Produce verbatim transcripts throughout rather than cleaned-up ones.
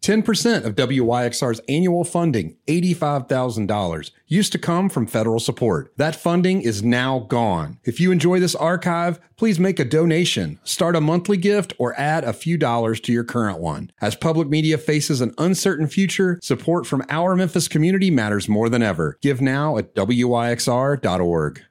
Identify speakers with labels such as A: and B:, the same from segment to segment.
A: ten percent of W Y X R's annual funding, eighty-five thousand dollars, used to come from federal support. That funding is now gone. If you enjoy this archive, please make a donation, start a monthly gift, or add a few dollars to your current one. As public media faces an uncertain future, support from our Memphis community matters more than ever. Give now at W Y X R dot org.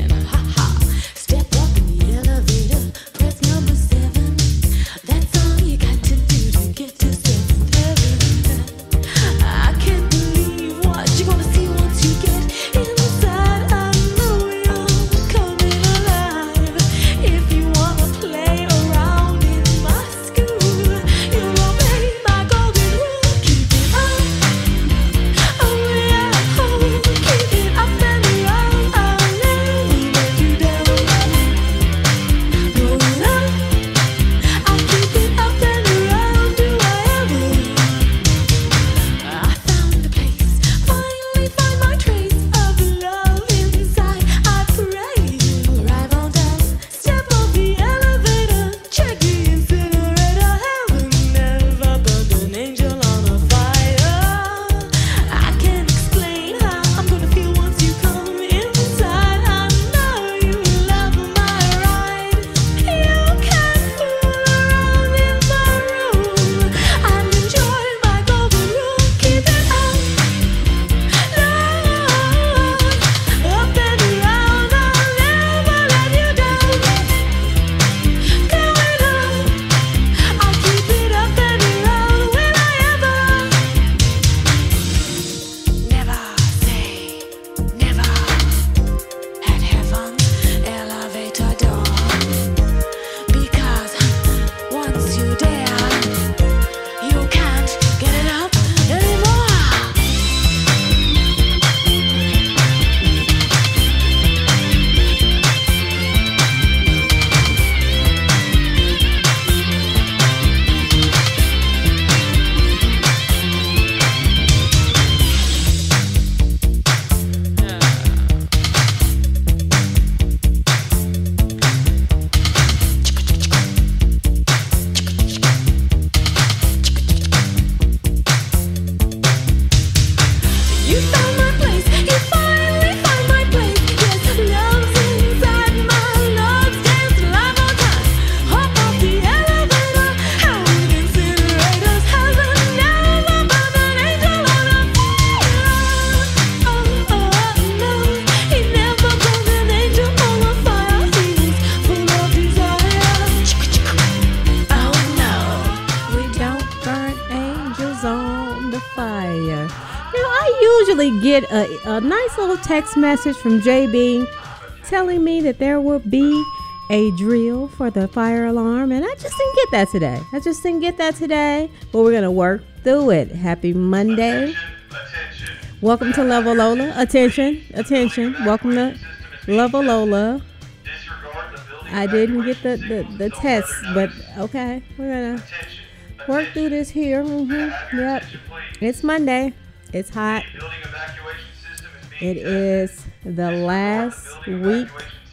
B: Get a, a nice little text message from J B telling me that there will be a drill for the fire alarm, and I just didn't get that today. I just didn't get that today, but we're gonna work through it. Happy Monday. Attention, attention. Welcome to Level Lola. Attention, attention. Welcome to Level Lola. I didn't get the, the, the test, but okay, we're gonna work through this here. Mm-hmm. Yep, it's Monday. It's hot. It is the last week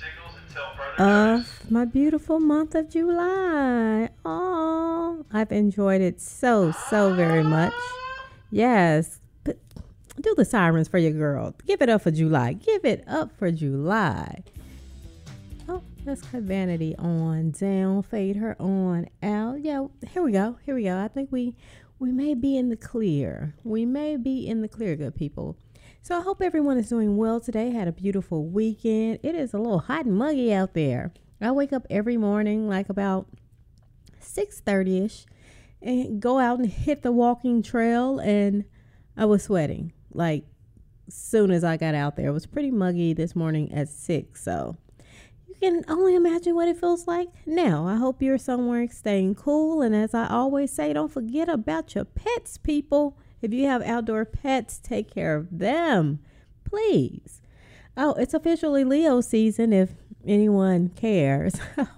B: of my beautiful month of July. Oh, I've enjoyed it so, so very much. Yes. But do the sirens for your girl. Give it up for July. Give it up for July. Oh, let's cut Vanity on down. Fade her on out. Yeah, here we go. Here we go. I think we... We may be in the clear. We may be in the clear, good people. So I hope everyone is doing well today. Had a beautiful weekend. It is a little hot and muggy out there. I wake up every morning like about six thirty-ish and go out and hit the walking trail, and I was sweating like soon as I got out there. It was pretty muggy this morning at six, so you can only imagine what it feels like now. I hope you're somewhere staying cool, and as I always say, don't forget about your pets, people. If you have outdoor pets, take care of them, please. Oh, it's officially Leo season if anyone cares.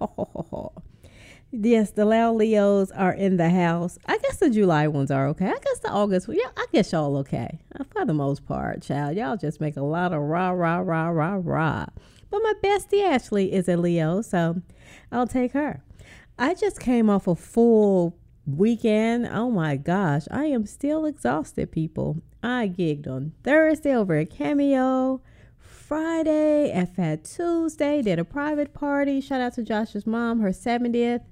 B: Yes, the loud Leos are in the house. I guess the July ones are okay. I guess the August, yeah, I guess y'all okay. For the most part, child. Y'all just make a lot of rah, rah, rah, rah, rah. But my bestie Ashley is a Leo, so I'll take her. I just came off a full weekend, oh my gosh, I am still exhausted, people. I gigged on Thursday over at Cameo, Friday at Fat Tuesday, did a private party. Shout out to Josh's mom, her seventieth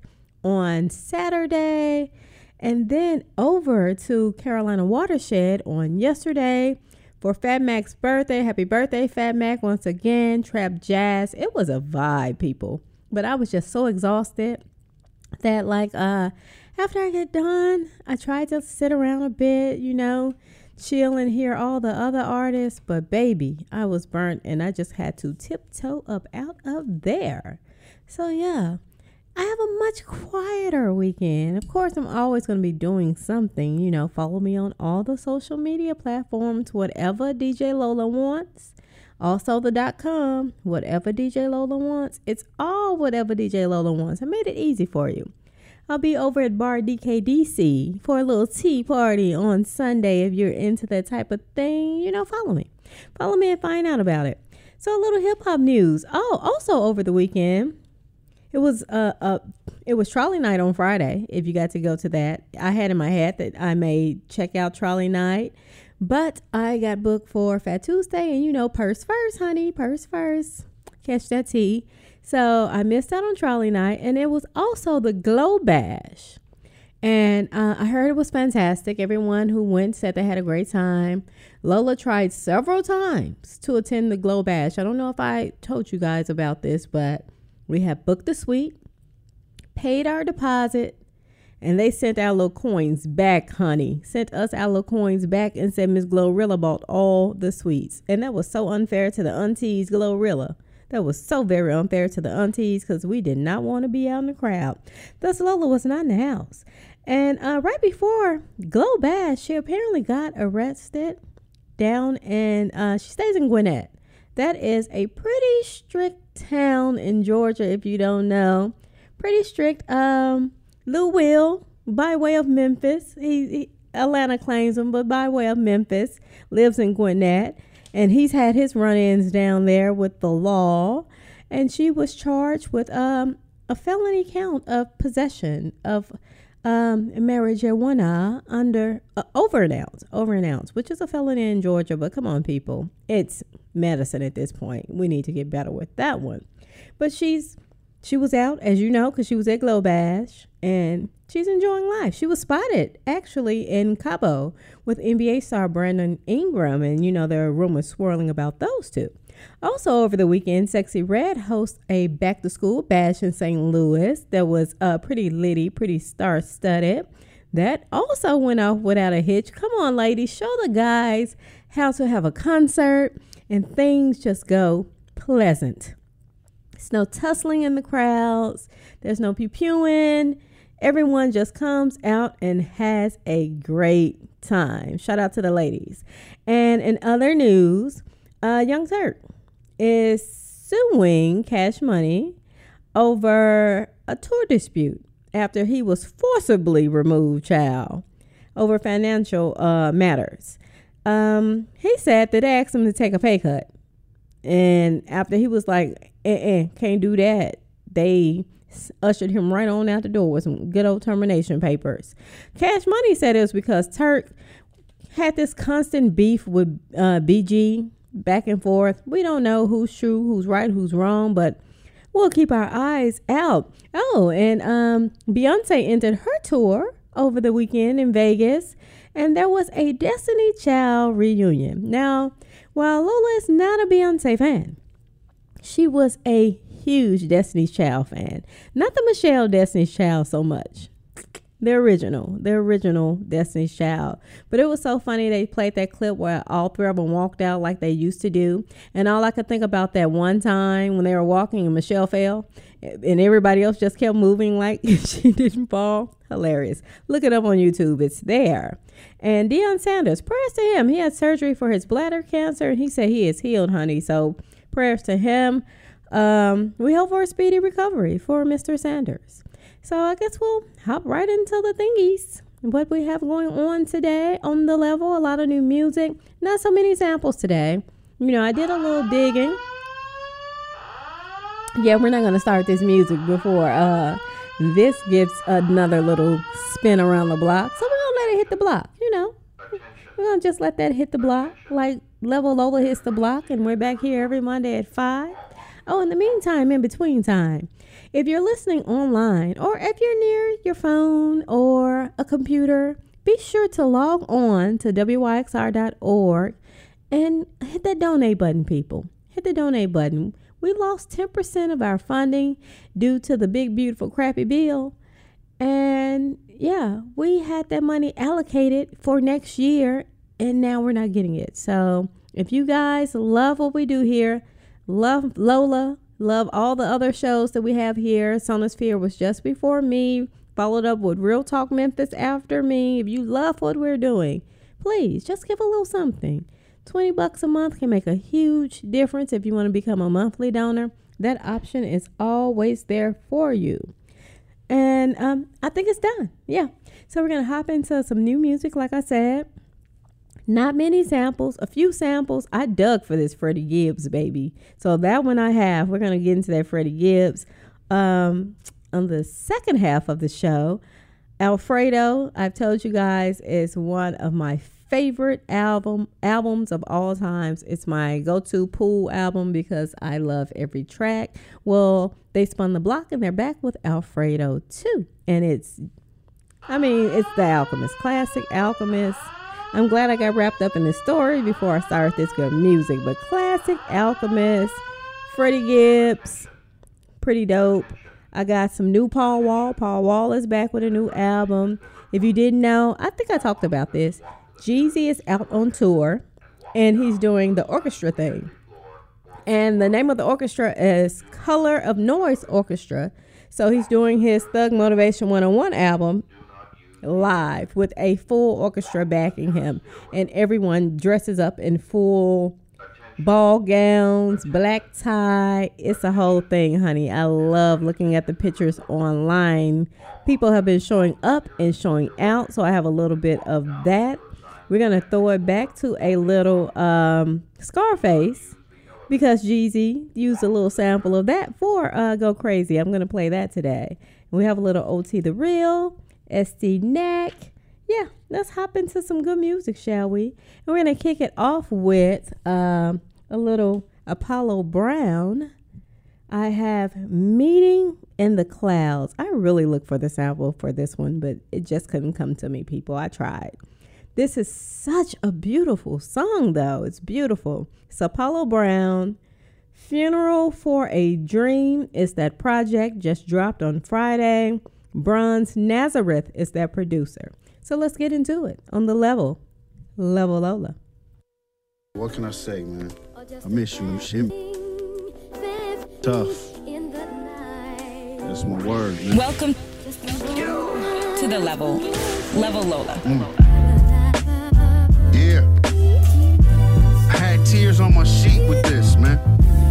B: on Saturday. And then over to Carolina Watershed on yesterday for Fat Mac's birthday. Happy birthday, Fat Mac, once again. Trap Jazz. It was a vibe, people. But I was just so exhausted that, like, uh, after I get done, I tried to sit around a bit, you know, chill and hear all the other artists. But, baby, I was burnt, and I just had to tiptoe up out of there. So, yeah. I have a much quieter weekend. Of course, I'm always going to be doing something. You know, follow me on all the social media platforms, whatever D J Lola wants. Also the dot com, whatever D J Lola wants. It's all whatever D J Lola wants. I made it easy for you. I'll be over at Bar D K D C for a little tea party on Sunday. If you're into that type of thing, you know, follow me. Follow me and find out about it. So a little hip hop news. Oh, also over the weekend, It was uh, uh it was trolley night on Friday, if you got to go to that. I had in my head that I may check out trolley night, but I got booked for Fat Tuesday, and you know, purse first, honey, purse first. Catch that tea. So I missed out on trolley night, and it was also the Glow Bash. And uh, I heard it was fantastic. Everyone who went said they had a great time. Lola tried several times to attend the Glow Bash. I don't know if I told you guys about this, but we have booked the suite, paid our deposit, and they sent our little coins back, honey. Sent us our little coins back and said Miss Glorilla bought all the suites. And that was so unfair to the aunties, Glorilla. That was so very unfair to the aunties because we did not want to be out in the crowd. Thus, Lola was not in the house. And uh, right before Glow Bash, she apparently got arrested down in, uh, she stays in Gwinnett. That is a pretty strict town in Georgia, if you don't know. Pretty strict. Um, Lil Will, by way of Memphis. He, he Atlanta claims him, but by way of Memphis, lives in Gwinnett. And he's had his run-ins down there with the law. And she was charged with um, a felony count of possession of um, marijuana under uh, over an ounce, over an ounce, which is a felony in Georgia. But come on, people. It's medicine at this point. We need to get better with that one. But she's she was out, as you know, because she was at Glow Bash, and she's enjoying life. She was spotted actually in Cabo with N B A star Brandon Ingram, and you know there are rumors swirling about those two. Also over the weekend, Sexy Red hosts a back to school bash in Saint Louis that was uh, pretty litty, pretty star studded. That also went off without a hitch. Come on, ladies, show the guys how to have a concert and things just go pleasant. There's no tussling in the crowds. There's no pew-pewing. Everyone just comes out and has a great time. Shout out to the ladies. And in other news, uh, Young Turk is suing Cash Money over a tour dispute after he was forcibly removed, child, over financial uh, matters. Um, he said that they asked him to take a pay cut. And after he was like, eh, eh, can't do that, they ushered him right on out the door with some good old termination papers. Cash Money said it was because Turk had this constant beef with uh, B G back and forth. We don't know who's true, who's right, who's wrong, but we'll keep our eyes out. Oh, and um, Beyonce ended her tour over the weekend in Vegas, and there was a Destiny Child reunion. Now, while Lola is not a Beyonce fan, she was a huge Destiny's Child fan. Not the Michelle Destiny's Child so much. The original, the original Destiny's Child. But it was so funny they played that clip where all three of them walked out like they used to do. And all I could think about that one time when they were walking and Michelle fell and everybody else just kept moving like she didn't fall. Hilarious. Look it up on YouTube. It's there. And Deion Sanders, prayers to him. He had surgery for his bladder cancer and he said he is healed, honey. So prayers to him. Um, we hope for a speedy recovery for Mister Sanders. So I guess we'll hop right into the thingies. What we have going on today on the level, a lot of new music. Not so many samples today. You know, I did a little digging. Yeah, we're not going to start this music before uh, this gives another little spin around the block. So we're going to let it hit the block, you know. We're going to just let that hit the block. Like Level Lola hits the block, and we're back here every Monday at five. Oh, in the meantime, in between time, if you're listening online or if you're near your phone or a computer, be sure to log on to W Y X R dot org and hit that donate button, people. Hit the donate button. We lost ten percent of our funding due to the big, beautiful, crappy bill. And yeah, we had that money allocated for next year, and now we're not getting it. So if you guys love what we do here, love Lola, love all the other shows that we have here. Sonosphere was just before me, followed up with Real Talk Memphis after me. If you love what we're doing, please just give a little something. twenty bucks a month can make a huge difference. If you want to become a monthly donor, that option is always there for you. And um, I think it's done. Yeah. So we're going to hop into some new music, like I said. Not many samples, a few samples. I dug for this Freddie Gibbs, baby. So that one I have. We're going to get into that Freddie Gibbs. Um, on the second half of the show, Alfredo, I've told you guys, is one of my favorite album albums of all times. It's my go-to pool album because I love every track. Well, they spun the block and they're back with Alfredo too. And it's, I mean, it's the Alchemist, classic Alchemist. I'm glad I got wrapped up in this story before I started this good music, but classic Alchemist, Freddie Gibbs, pretty dope. I got some new Paul Wall. Paul Wall is back with a new album. If you didn't know, I think I talked about this. Jeezy is out on tour, and he's doing the orchestra thing. And the name of the orchestra is Color of Noise Orchestra. So he's doing his Thug Motivation one oh one album live with a full orchestra backing him. And everyone dresses up in full ball gowns, black tie. It's a whole thing, honey. I love looking at the pictures online. People have been showing up and showing out, so I have a little bit of that. We're going to throw it back to a little um, Scarface because Jeezy used a little sample of that for uh, Go Crazy. I'm going to play that today. We have a little O T The Real, S T Neck. Yeah, let's hop into some good music, shall we? And we're going to kick it off with um, a little Apollo Brown. I have Meeting in the Clouds. I really looked for the sample for this one, but it just couldn't come to me, people. I tried. This is such a beautiful song, though. It's beautiful. It's Apollo Brown. Funeral for a Dream is that project, just dropped on Friday. Bronze Nazareth is that producer. So let's get into it on the level. Level Lola.
C: What can I say, man? I miss you, shit. Tough. That's my word, man.
D: Welcome to the level. Level Lola.
C: Mm. Yeah. I had tears on my sheet with this, man.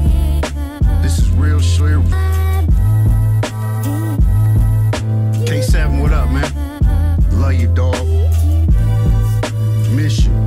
C: This is real shit. K seven, what up, man? Love you, dog. Miss you.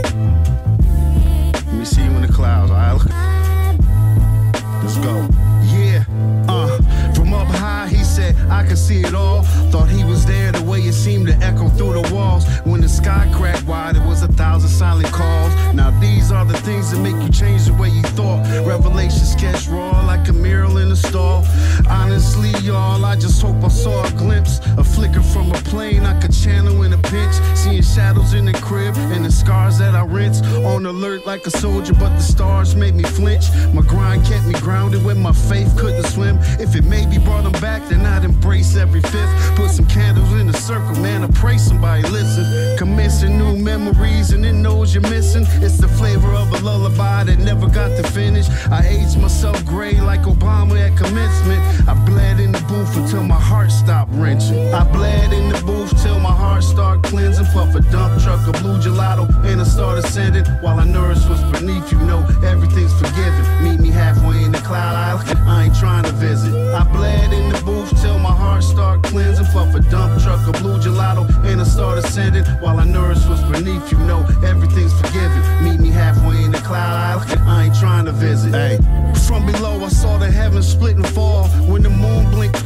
C: Let me see you in the clouds, alright? Let's go. Yeah, uh, from up high, he said, I could see it all. Thought he was there the way it seemed to echo through the walls. When the sky cracked wide, it was a thousand silent calls. Now these are the things that make you change the way you thought. Revelation sketch raw like a mural in a stall. Honestly, y'all, I just hope I saw a glimpse, a flicker from a plane I could channel in a pinch. Seeing shadows in the crib and the scars that I rinse. On alert like a soldier, but the stars made me flinch. My grind kept me grounded when my faith couldn't swim. If it maybe brought them back, then I'd embrace every fifth. Put some candles in a circle, man, I pray somebody listen. Commencing new memories and it knows you're missing. It's the flavor of a lullaby that never got to finish. I aged myself gray like Obama at commencement. I bled in the booth until my heart stopped wrenching. I bled in the booth till my heart started cleansing. Puff a dump truck of blue gelato and I started sending. While I nourished what's beneath, you know everything's forgiven. Meet me halfway in the cloud island, I ain't trying to visit. I bled in the booth till my heart started cleansing. Puff a dump truck of blue gelato and I started sending. While I nourished what's beneath, you know everything's forgiven. Meet me halfway in the cloud island, I ain't trying to visit. Hey, from below I saw the heavens split and fall. When the moon blinked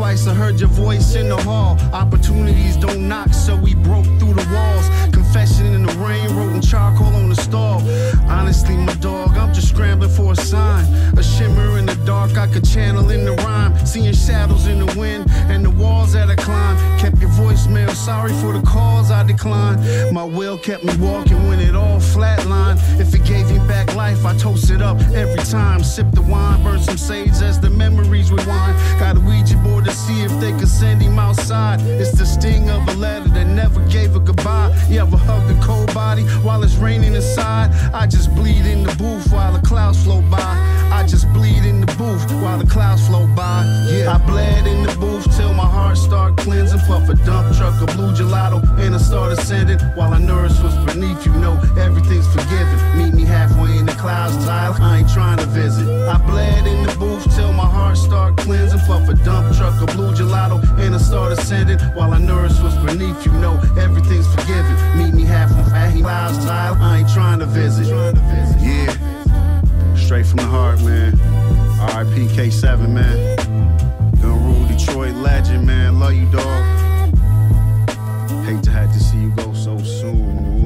C: twice, I heard your voice in the hall. Opportunities don't knock, so we broke through the walls. Confession in the rain, wrote in charcoal on the stall. Honestly, my dog, I'm just scrambling for a sign. A shimmer in the dark, I could channel in the rhyme. Seeing shadows in the wind and the walls that I climb. Kept your voicemail, sorry for the calls I declined. My will kept me walking when it all flatlined. If it gave me back life, I toast it up every time. Sip the wine, burn some sage as the memories rewind. Got a Ouija board to see if they could send him outside. It's the sting of a letter that never gave a goodbye. You ever hugged a cold body while it's raining inside? I just bleed in the booth while the clouds float by. I just bleed in the booth while the clouds float by. Yeah, I bled in the booth till my heart started cleansing. Puff a dump truck, a blue gelato, and I started ascending. While I nourish what's beneath, you know everything's forgiven. Meet me halfway in the clouds, Tyler, I ain't trying to visit. I bled in the booth till my heart started cleansing. Puff a dump truck, a blue gelato, and I started ascending. While I nourish what's beneath, you know everything's forgiven. Meet me halfway in the clouds, Tyler, I ain't trying to visit. Yeah, straight from the heart, man. R I P K seven, man. Gun Rule Detroit legend, man. Love you, dog. Hate to have to see you go so soon.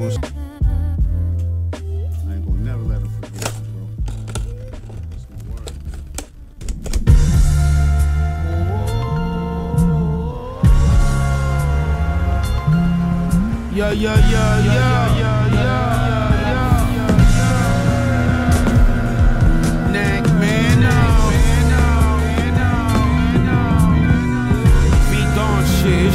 C: I ain't gonna never let him forget you, bro. That's my word.
E: Yeah, yeah, yeah, yeah, yeah, yeah, yeah, yeah. Neck man, no, beat on shit,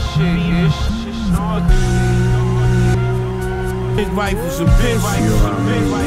E: shit, big rifles and pistols.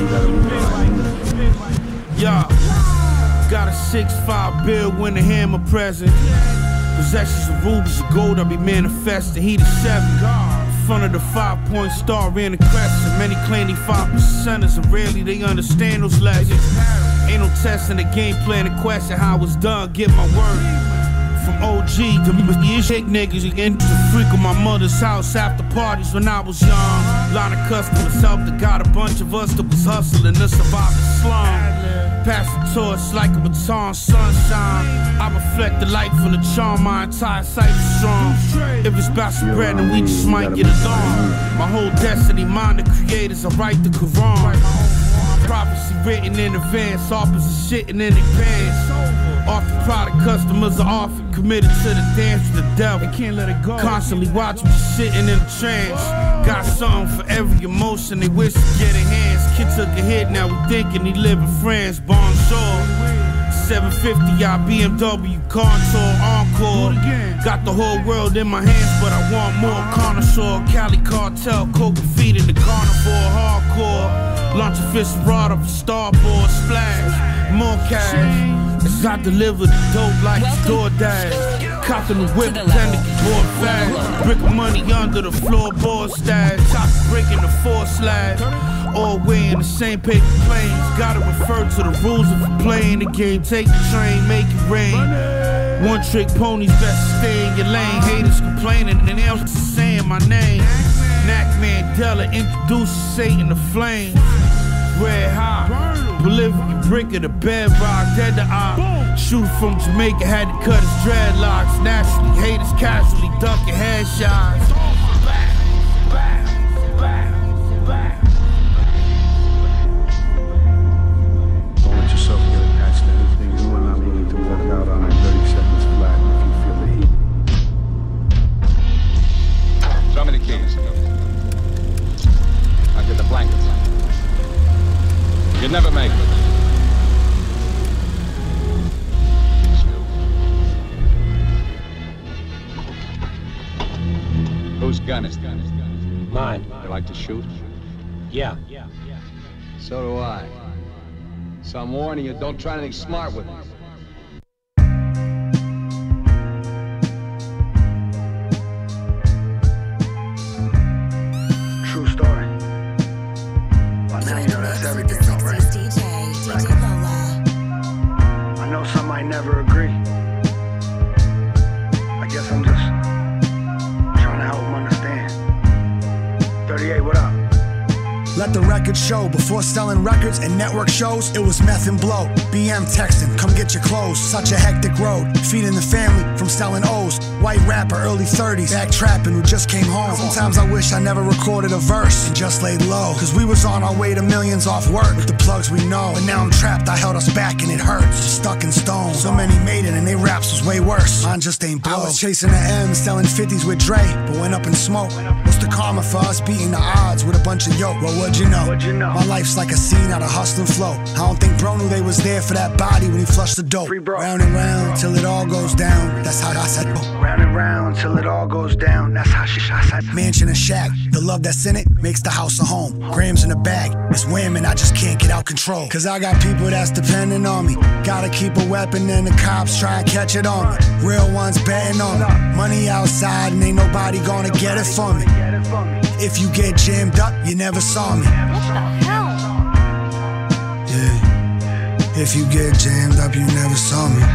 E: Yeah, got a six five bill when the hammer present. Possessions of rubies and gold, I be manifesting. He the seven. Front of the five-point star ran the crescent. Many claim they five percenters, and rarely they understand those lessons. Ain't no testing the game plan to question how it's done. Get my word. From O G to me, shake niggas again to freak of my mother's house after parties when I was young. Lot of customers helped, I got a bunch of us that was hustling to survive the slum. Pass the torch like a baton, sunshine. I reflect the light from the charm, my entire sight is strong. If it's about spread, then we just might get along. My whole destiny, mind the creators, I write the Quran. Prophecy written in advance, opposites shitting in advance. Off the product, customers are often committed to the dance with the devil. They can't let it go. Constantly watch me sitting in a trance. Got something for every emotion they wish to get enhanced. Kid took a hit, now we thinking he live in France. Bonjour. seven fifty I B M W Contour Encore. Got the whole world in my hands, but I want more. Connoisseur, Cali Cartel, coca feet in the carnivore, hardcore. Launch a fish rod off a starboard, splash. More cash. As I deliver the dope like DoorDash. Cop in the whip, tend to get bored fast. Brick of money under the floorboard stash. Top breaking the four slash. All way in the same paper planes. Gotta refer to the rules of playing the game. Take the train, make it rain. One trick ponies, best to stay in your lane. Haters complaining, and else saying my name. Knack Mandela introduces Satan to flames. Red hot, Bolivia brick of the bedrock, dead to eye. Shooter from Jamaica had to cut his dreadlocks. Naturally, haters casually ducking headshots.
C: Don't let yourself get attached to anything new, and I'm willing to walk out on it thirty seconds flat if you feel the heat.
F: Show me the keys. I'll get the blankets. You'd never make it. Whose gun is gun?
G: Mine.
F: You like to shoot?
G: Yeah. Yeah. Yeah.
F: So do I. So I'm warning you, don't try anything smart with it.
C: True story. By now you know that's everything, though, right?
D: D J, D J Lola.
C: I know some might never agree. I guess I'm just trying to help them understand. thirty-eight, what up? Let the record show. Before selling records and network shows, it was meth and blow. B M texting, come get your clothes. Such a hectic road. Feeding the family from selling O's. White rapper, early thirties. Back trapping who just came home. Sometimes I wish I never recorded a verse and just laid low. Cause we was on our way to millions off work with the plugs we know. But now I'm trapped, I held us back and it hurts. Just stuck in stone. So many made it and they raps was way worse. Mine just ain't blow. I was chasing the M's, selling fifties with Dre, but went up in smoke. What's the karma for us beating the odds with a bunch of yoke? Well, what'd you know? What'd you know? My life's like a scene out of Hustle and Flow. I don't think bro knew they was there for that body when he flushed the dope. Round and round till it all goes down. That's how I said. Oh. Round and round till it all goes down. That's how she shot. Mansion and shack, the love that's in it makes the house a home. Grams in the bag, it's wham and I just can't get out control. Cause I got people that's depending on me. Gotta keep a weapon and the cops try and catch it on me. Real ones betting on me. Money outside and ain't nobody gonna get it for me. If you get jammed up, you never saw me.
H: What the hell?
C: Yeah. If you get jammed up, you never saw me.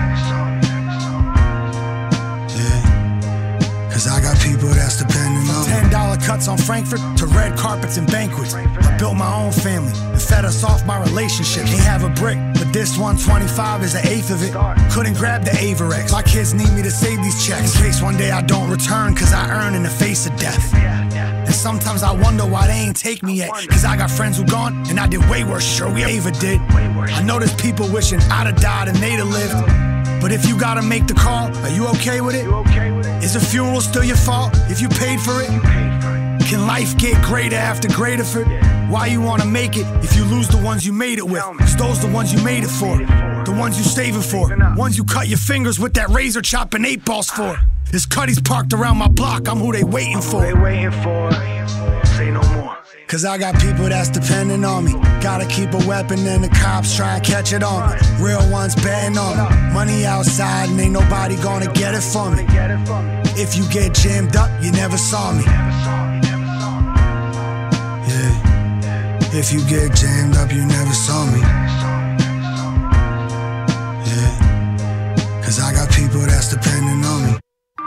C: Yeah. Cause I got people that's depending on me. Ten dollar cuts on Frankfurt to red carpets and banquets. I built my own family and fed us off my relationship. Can't have a brick, but this one twenty-five is an eighth of it. Couldn't grab the Averex. My kids need me to save these checks in case one day I don't return, cause I earn in the face of death. And sometimes I wonder why they ain't take me yet. Cause I got friends who gone and I did way worse. Sure, we Ava did. I know there's people wishing I'd have died and they'd have lived. But if you gotta make the call, are you okay with it? Is a funeral still your fault if you paid for it? Can life get greater after greater for it? Why you wanna make it if you lose the ones you made it with? Cause those the ones you made it for. The ones you saving for. Ones you cut your fingers with that razor chopping eight balls for. This cutty's parked around my block, I'm who they waiting for. They waiting for. Say no more. Cause I got people that's depending on me. Gotta keep a weapon and the cops try and catch it on me. Real ones betting on me. Money outside and ain't nobody gonna get it for me. If you get jammed up, you never saw me. Yeah. If you get jammed up, you never saw me. Yeah. Cause I got people that's depending on me.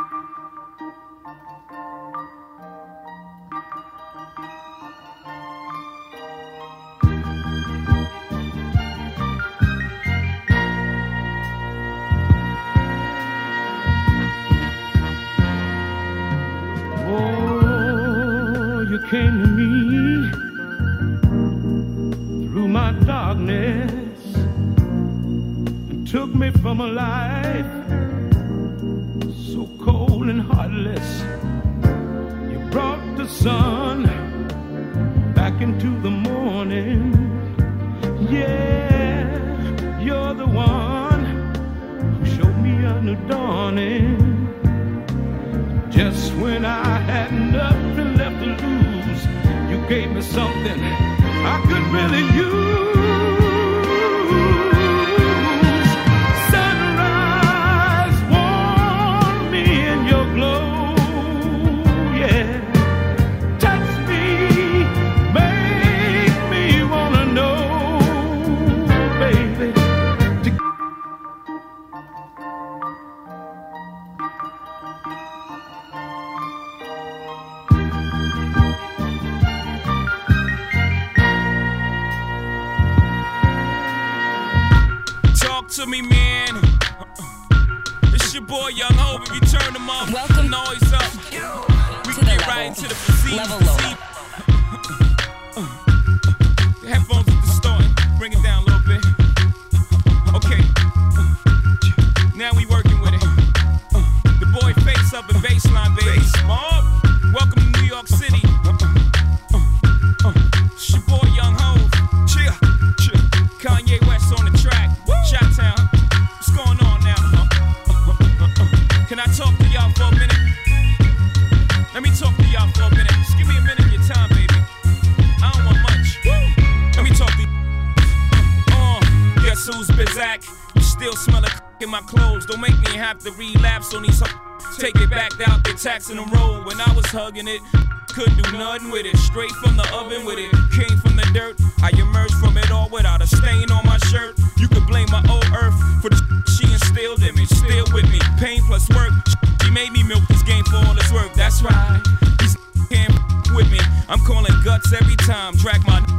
E: Came to me through my darkness and took me from a life so cold and heartless. You brought the sun back into the morning. Yeah, you're the one who showed me a new dawning. Just when I had nothing left to lose, you gave me something I could really use. Sunrise warmed me in your glow, yeah. Touch me, make me wanna know, baby.
I: To me, man. It's your boy Young Hope. If you turn them up, welcome noise up. We can get right into the proceed. Level proceed. The headphones at the starting. Bring it down a little bit. Okay. Now we working with it. The boy face up in baseline, baby. Welcome to New York City. It's your boy Young Hope. Cheer, cheer. Kanye West on the track. Chi-Town, what's going on now? Can I talk to y'all for a minute? Let me talk to y'all for a minute. Just give me a minute of your time, baby. I don't want much. Let me talk to you. Uh, guess who's Bizak? You still smell a in my clothes. Don't make me have to relapse on these. Take it back out, they taxing the road. When I was hugging it, couldn't do nothing with it. Straight from the oven with it. Came from the dirt. I emerged from it all without a stain on my shirt. You could blame my old earth for the she instilled in me. Still with me. Pain plus work. She made me milk this game for all its work. That's right. These can't with me. I'm calling guts every time. Drag my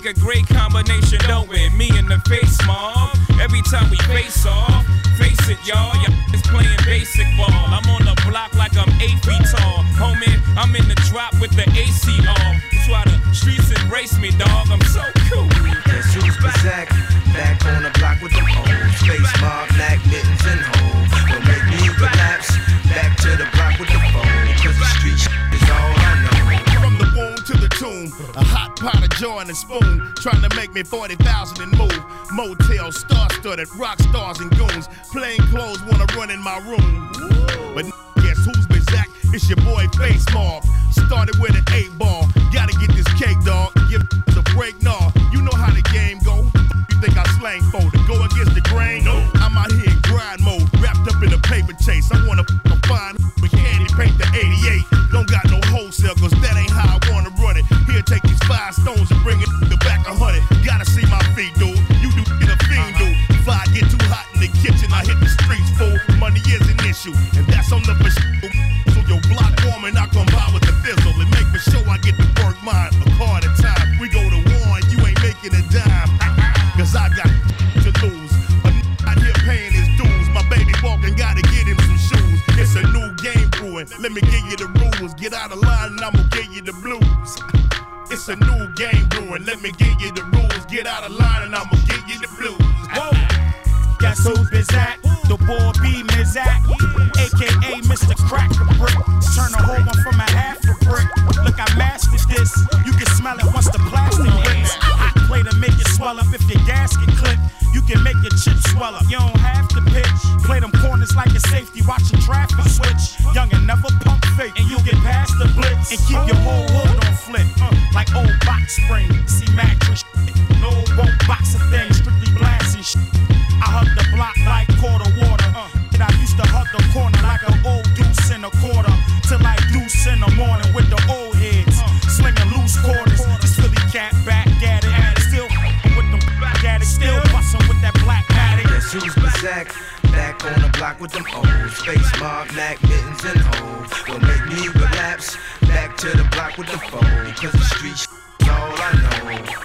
I: a great combination, don't we? Me and the face mob. Every time we face off, face it, y'all. Y'all is playing basic ball. I'm on the block like I'm eight feet tall. Homie, I'm in the drop with the A C off. That's why the streets embrace me, dog. I'm so cool.
H: Guess who's Bazak? Back on the block with the hoes. Face mob, black mittens and hoes. Don't make me relapse. Back to the block with the phone. Cause the street is all I know.
C: From the womb to the tomb, a hot pot of joy and a spoon, trying to make me forty thousand and move. Motel, star-studded, rock stars and goons. Plain clothes wanna run in my room. But guess who's Bazak? It's your boy Face Mob. Started with an eight ball. Gotta get this cake, dog. Give a break, nah. You know how the game go. You think I slang for to go against the grain? No. I'm out here in grind mode, wrapped up in a paper chase. I wanna f- find with candy paint the eighty-eight. Don't got no wholesale, cause that ain't how I wanna run it. Here, take these five stones and bring it back a hundred. Gotta see my feet, dude. You do get a fiend, dude. If I get too hot in the kitchen, I hit the streets, fool. Money is an issue, and that's on the for sure. So your block warm and I come by with the fizzle and make for sure I get to work mine a car at a time. We go to war and you ain't making a dime. Cause I got to lose. A n- out here paying his dues. My baby walking, gotta get him some shoes. It's a new game brewing. Let me give you the rules. Get out of line and I'ma give you the blues. It's a new game brewing. Let me give you the rules. Get out of line and I'ma give you the blues.
E: Whoa. Guess who's Bizak? The boy B Mizak, A K A Mister Crack a Brick. Turn a whole one from a half a brick. Look, I mastered this. You can smell it once the plastic breaks. Hot play to make it swell up if your gasket clip. You can make your chips swell up. You don't have to pitch. Play them corners like a safety, watching traffic switch. Young and never pump fake, and you get past the blitz and keep your whole hood on flip. Uh, like old box spring, see mattress. No, won't box a thing, strictly blasting shit. I hug the block like quarter water. Uh, and I used to hug the corner like an old deuce in a quarter. Till like deuce in the morning with the old heads. Uh, slinging loose quarters. This Philly cat back at it. Still with them back at it. Still bustin' with that black paddock.
H: Guess who's Bazak? Back on the block with them O's. Face mob, black mittens and hoes. Don't make me relapse. Back to the block with the phone. Because the street is all I know.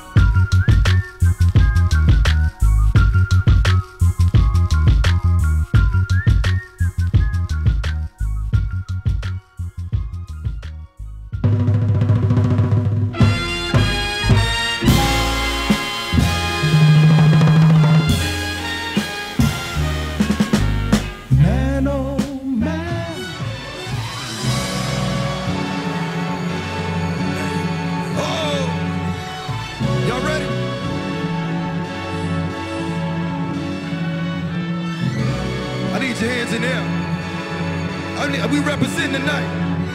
J: In there. I mean, we representing tonight.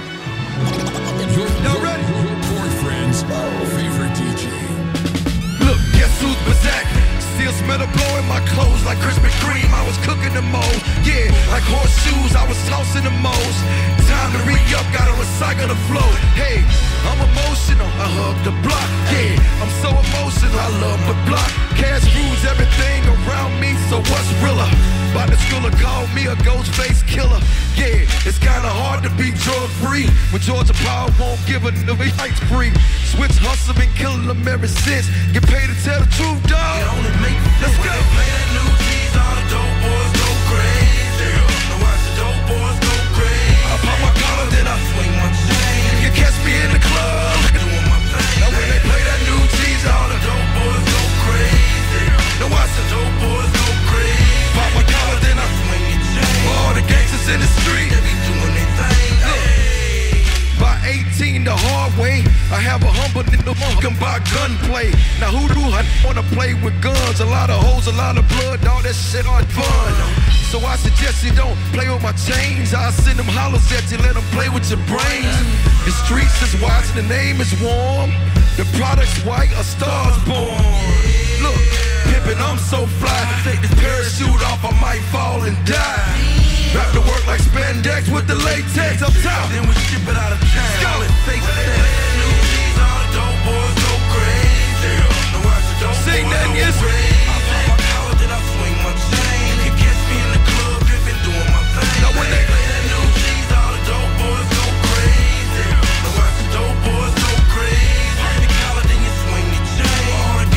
K: Your,
J: Y'all ready?
K: Your boyfriend's favorite D J.
J: Look, guess who's Bazak? Still smell the blow in my clothes like Krispy Kreme. I was cooking the mold. Yeah, like horseshoes, I was tossing the moles. Time to re-up, gotta recycle the flow. Hey, I'm emotional, I hug the block. Yeah, I'm so emotional, I love the block. Cash rules everything around me, so what's realer? By the schooler called me a ghost face killer. Yeah, it's kinda hard to be drug free when Georgia Power won't give a nigga fight free. Switch hustle been killing them ever since. Get paid to tell the truth, dog. Let's go.
H: When they play that new cheese, all the dope boys go crazy. Now watch the dope boys go crazy.
J: I pop my collar, then I
H: swing my chain.
J: You can catch me in the club
H: doing my thing.
J: Now when they play that new cheese, all the
H: dope boys go crazy.
J: Now watch the
H: dope boys go crazy.
J: Pop my collar, then I
H: swing your chain.
J: For all the gangsters in the street,
H: they be doing their thing. Hey.
J: By eighteen the hard way, I have a humble nigga walking by gunplay. Now who do I wanna play with guns? A lot of hoes, a lot of blood, all that shit on fun. So I suggest you don't play with my chains. I send them hollers at you, let them play with your brains. The streets is watching, the name is warm. The product's white, a star's born. Look, pimpin', I'm so fly. Take this parachute off, I might fall and die. Wrap the work like spandex with the latex up top.
H: Then we ship it out of town.
J: Go.
H: Fake that. New cheese, all the dope boys go crazy. Now watch the dope
J: Say
H: boys
J: nothing,
H: go
J: yes.
H: crazy. I pop my collar, then I swing my chain. You can catch me in the club, dripping, doing my thing.
J: Now when they
H: play that new cheese, all the dope boys go crazy. Now watch the dope boys go crazy. Pop your collar, then you swing your chain. All the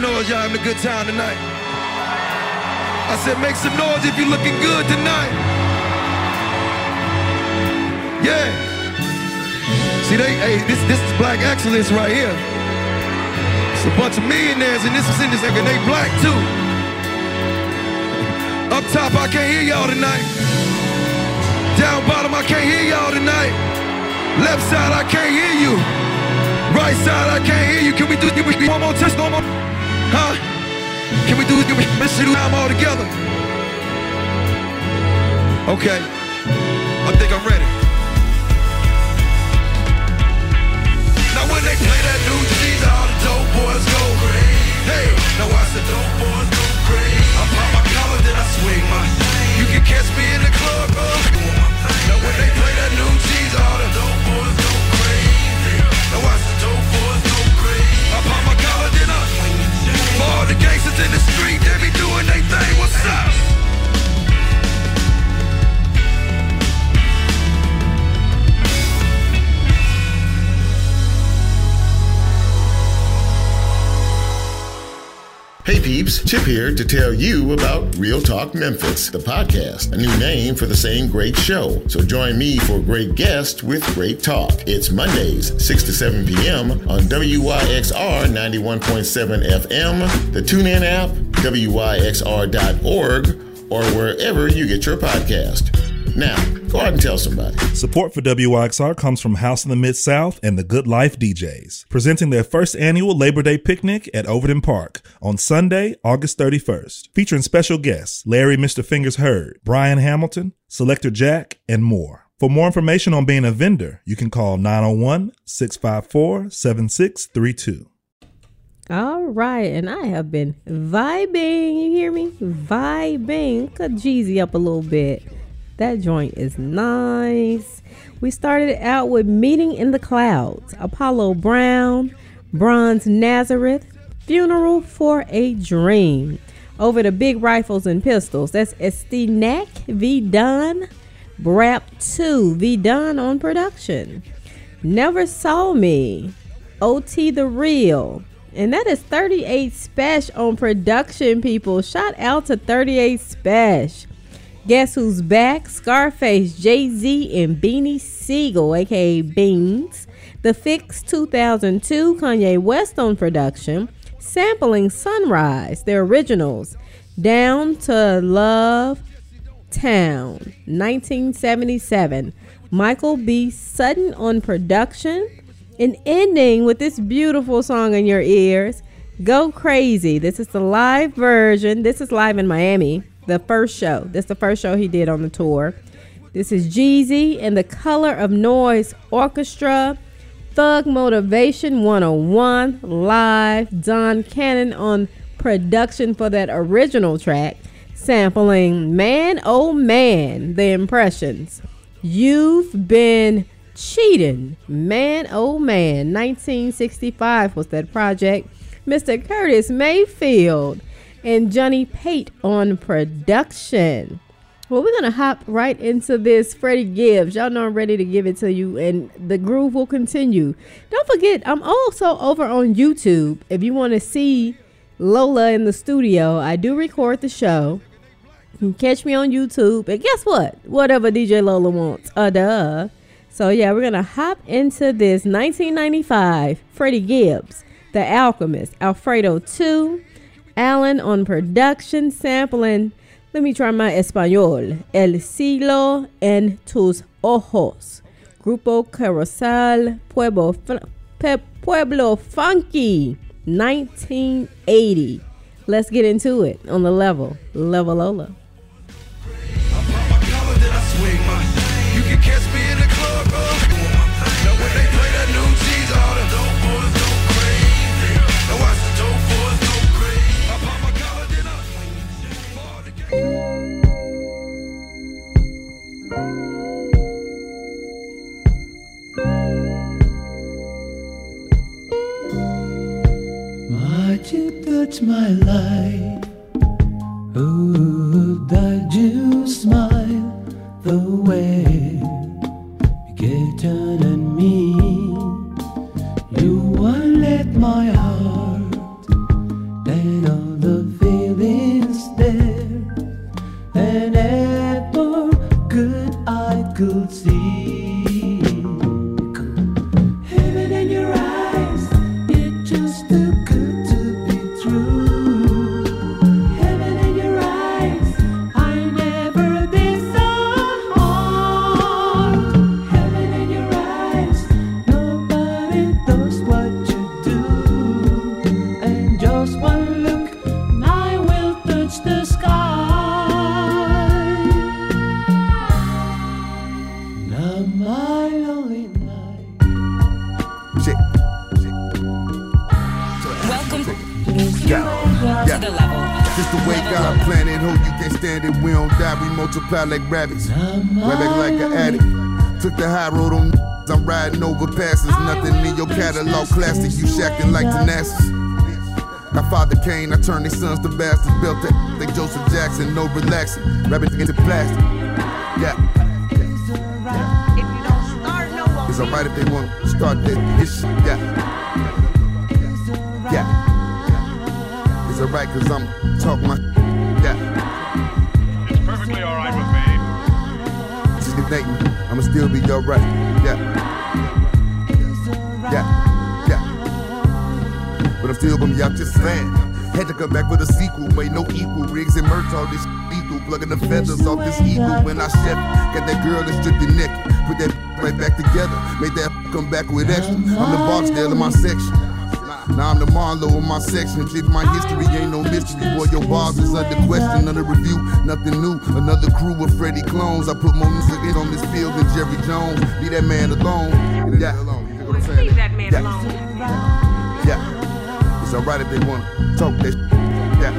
J: some noise, y'all having a good time tonight. I said make some noise if you're looking good tonight. Yeah. See, they, hey, this this is black excellence right here. It's a bunch of millionaires and this is in this nigga, they black too. Up top, I can't hear y'all tonight. Down bottom, I can't hear y'all tonight. Left side, I can't hear you. Right side, I can't hear you. Can we do can we, one more test? One more? Huh? Can we do can we, let's do time all together? Okay. I think I'm ready. Now when they play that new cheese, all the dope boys go crazy. Hey, now watch the dope boys go crazy. I pop my collar, then I swing my. You can catch me in the club, bro. Now when they play that new cheese, all the dope boys go crazy. Now watch the dope boys go crazy. I pop my collar, then I swing. For all the gangsters in the street, they be doing they thing. What's up?
L: Hey peeps, Chip here to tell you about Real Talk Memphis, the podcast, a new name for the same great show. So join me for great guests with great talk. It's Mondays, six to seven p.m. on W Y X R ninety-one point seven F M, the TuneIn app, W Y X R dot org, or wherever you get your podcast. Now, go out and tell somebody.
M: Support for W Y X R comes from House in the Mid-South and the Good Life D Js, presenting their first annual Labor Day picnic at Overton Park on Sunday, August thirty-first, featuring special guests Larry Mister Fingers Heard, Brian Hamilton, Selector Jack, and more. For more information on being a vendor, you can call nine oh one, six five four, seven six three two.
B: All right, and I have been vibing. You hear me? Vibing. Cut Jeezy up a little bit. That joint is nice. We started out with Meeting in the Clouds, Apollo Brown, Bronze Nazareth, Funeral for a Dream. Over the Big Rifles and Pistols, that's Estinak V. Dunn, Brap two, V. Dunn on production. Never Saw Me, O T The Real. And that is thirty-eight Special on production, people. Shout out to thirty-eight Special. Guess Who's Back? Scarface, Jay-Z, and Beanie Siegel, aka Beans. The Fix two thousand two, Kanye West on production. Sampling Sunrise, the originals. Down to Love Town, nineteen seventy-seven. Michael B. Sutton on production. And ending with this beautiful song in your ears, Go Crazy. This is the live version. This is live in Miami. The first show. This is the first show he did on the tour. This is Jeezy and the Color of Noise Orchestra. Thug Motivation one oh one live. Don Cannon on production for that original track. Sampling Man Oh Man, The Impressions. You've Been Cheating. Man Oh Man. nineteen sixty-five was that project. Mister Curtis Mayfield and Johnny Pate on production. Well, we're going to hop right into this Freddie Gibbs. Y'all know I'm ready to give it to you, and the groove will continue. Don't forget, I'm also over on YouTube. If you want to see Lola in the studio, I do record the show. You can catch me on YouTube. And guess what? Whatever D J Lola wants. Uh, duh. So, yeah, we're going to hop into this nineteen ninety-five Freddie Gibbs, The Alchemist, Alfredo two. Allen on production, sampling, let me try my Espanol, El Cielo en Tus Ojos, Grupo Carousel, Pueblo, Pueblo Funky, nineteen eighty. Let's get into it on the level, Level Lola.
J: You can catch me in the club, bro. Now when they play that new cheese, all the dope boys go crazy. Now watch the dope boys go crazy. I pop my collar, then I
N: Might you touch my life? Oh, that you smile the way you get on at me. You won't let my heart
C: Yeah, yeah.
D: To the level.
C: Just the way God planned it, hope you can't stand it. We don't die, we multiply like rabbits. Right back like an addict. Took the high road on I'm riding over passes. Nothing in your catalog classic, you shacking like Thanasis. Got Father Kane, I turned their sons to bastards. Built that like Joseph Jackson, no relaxing. Rapping into plastic. Yeah. It's alright if they want to start this, this shit. Yeah. Yeah. It's alright cause I'm talking my yeah.
O: It's perfectly alright with me.
C: Just if Nathan, I'ma still be alright. Yeah. Yeah. Yeah. But I'm still gonna be out just saying. Had to come back with a sequel, made no equal. Riggs and Murtaugh, this lethal. Plugging the feathers off this eagle when I chef. Got that girl that stripped the neck. Put that right back together. Made that come back with extra. I'm the Barksdale in my section. Now I'm the Marlowe in my section. If my history ain't no mystery, boy, your bars is under question, under review. Nothing new. Another crew of Freddie clones. I put more music in on this field than Jerry Jones. Leave that man alone. Yeah.
P: Leave that man
C: yeah.
P: alone.
C: Yeah. It's alright if they wanna talk that shit. Yeah.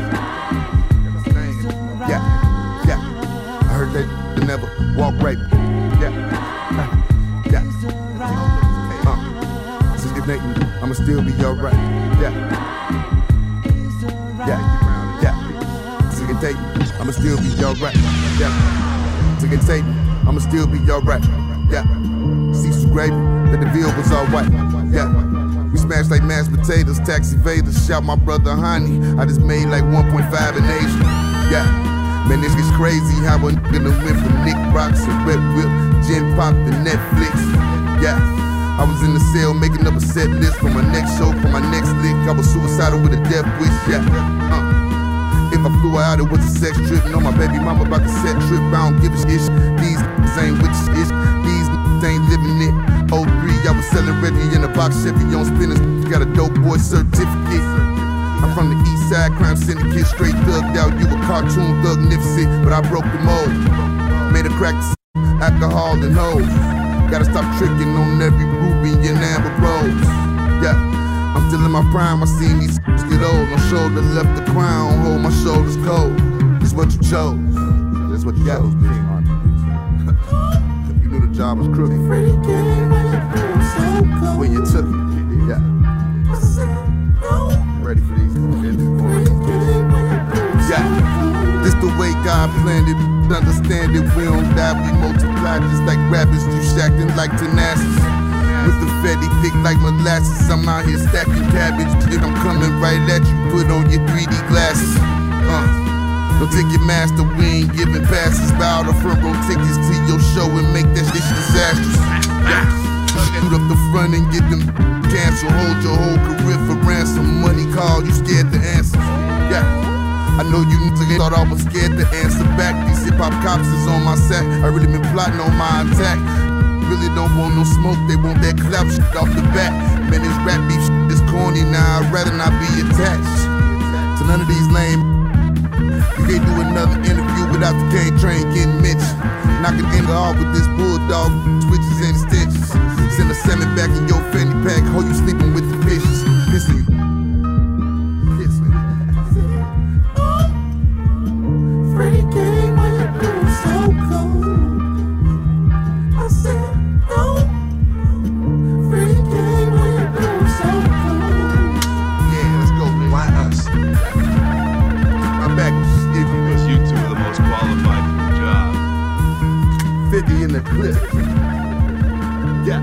C: Yeah. Yeah. I heard they never walk right. Yeah. Yeah. Uh. Just if Nathan, I'ma still be alright. Yeah. Yeah. Yeah. Sick and Tatum, I'ma still be alright. Yeah. Sick and Tatum, I'ma still be alright. Yeah. See some gravy, that the bill was alright. Yeah. We smashed like mashed potatoes, taxi evaders. Shout my brother Honey. I just made like one point five in Asia. Yeah. Man, this gets crazy how a nigga done went from Nick Rocks and Red Whip, Gen Pop to Netflix. Yeah. I was in the cell making up a set list for my next show, for my next lick. I was suicidal with a death wish. Yeah. Uh. If I flew out, it was a sex trip. No, my baby mama about to set trip. I don't give a shit. These niggas ain't witches. These niggas ain't living it. oh three, I was selling Reggie in a box Chevy on spinners. Got a dope boy certificate. I'm from the east side, crime syndicate. Straight thugged out, you a cartoon thug nipsey. But I broke the mold. Made a crack alcohol and hoes. Gotta stop tricking on every ruby and amber rose. Yeah. I'm still in my prime, I seen these get old. No shoulder left the crown, hold my shoulders cold. It's what you chose. That's what you got. You knew the job was crooked. When you took it, yeah. Ready for these? Yeah. This the way God planned it. Understand it, we don't die, we multiply just like rabbits. You shacking like Thanasis. With the Fetty thick like molasses, I'm out here stacking cabbage. If I'm coming right at you, put on your three D glasses. Uh, don't take your master, we ain't giving passes. Buy all the front row tickets to your show and make that shit disastrous. Yeah. Shoot up the front and get them cancel. Hold your whole career for ransom. Money call, you scared to answer. Yeah. I know you niggas thought I was scared to answer back. These hip-hop cops is on my sack. I really been plotting on my attack. Really don't want no smoke, they want that clap shit off the bat. Man, this rap beef shit is corny now, I'd rather not be attached to none of these lame. You can't do another interview without the cane train getting mentioned. Knocking in the off with this bulldog, switches and extensions. Send a salmon back in your fanny pack, how you sleeping with the fishes. Pissing you.
N: Freddie came when the blue was so cold. I said, no. Freddie came when the blue was so cold.
C: Yeah, let's go, man. Why us? My back is sticky.
O: Because you two are the most qualified for the job.
C: fifty in the clip. Yeah.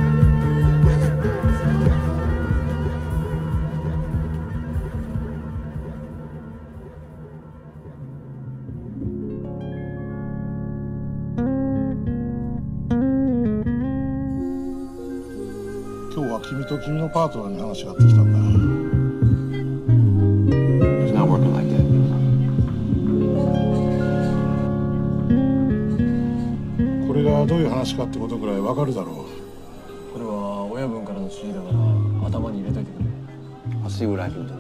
Q: 今日は君と君のパートナーに話があってきたんだ。
F: It's not working like that.
Q: これがどういう話かってことぐらいわかるだろう。
R: これは親分からの指示だから頭に入れといてくれ。
F: I'll see what I can do.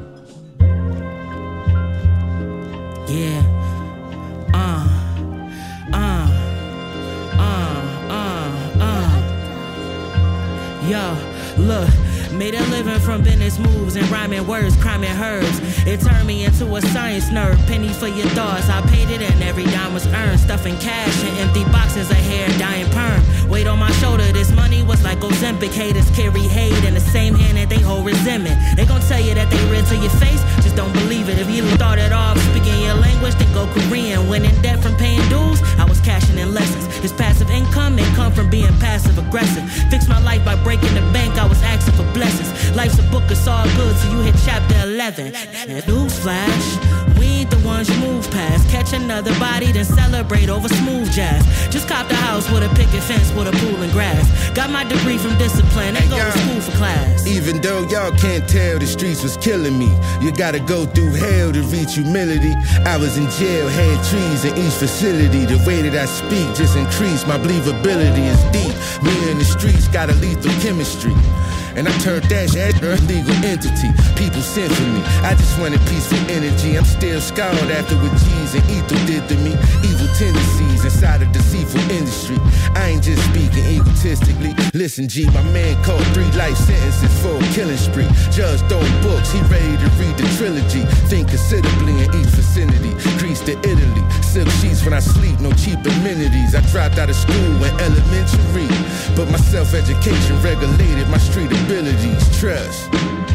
S: Yeah. Uh. Uh. Uh. Uh. Uh. Yo. Look, Made a living from business moves and rhyming words, criming herbs. It turned me into a science nerd. Penny for your thoughts, I paid it and every dime was earned. Stuffing cash in empty boxes of hair, dying perm. Weight on my shoulder, this money was like Ozempic. Haters carry hate in the same hand that they hold resentment. They gon' tell you that they real to your face, just don't believe it. If you started off speaking your language, then go Korean. When in debt from paying dues, I was cashing in lessons. This passive income ain't come from being passive aggressive. Fixed my life by breaking the bank, I was asking for blessings. Life's a book, it's all good, so you hit chapter eleven. And newsflash, we ain't the ones you move past. Catch another body, then celebrate over smooth jazz. Just copped a house with a picket fence with a pool and grass. Got my degree from discipline, ain't go to school for class.
J: Even though y'all can't tell, the streets was killing me. You gotta go through hell to reach humility. I was in jail, had trees in each facility. The way that I speak just increased, my believability is deep. Me in the streets got a lethal chemistry. And I turned that shit a legal entity. People sent for me. I just wanted peaceful energy. I'm still scarred after what G's and Ethel did to me. Evil tendencies inside a deceitful industry. I ain't just speaking egotistically. Listen, G, my man caught three life sentences for a killing spree. Judge throwing books, he ready to read the trilogy. Think considerably in each vicinity. Greece to Italy. Silk sheets when I sleep, no cheap amenities. I dropped out of school in elementary, but my self-education regulated my street abilities. Trust.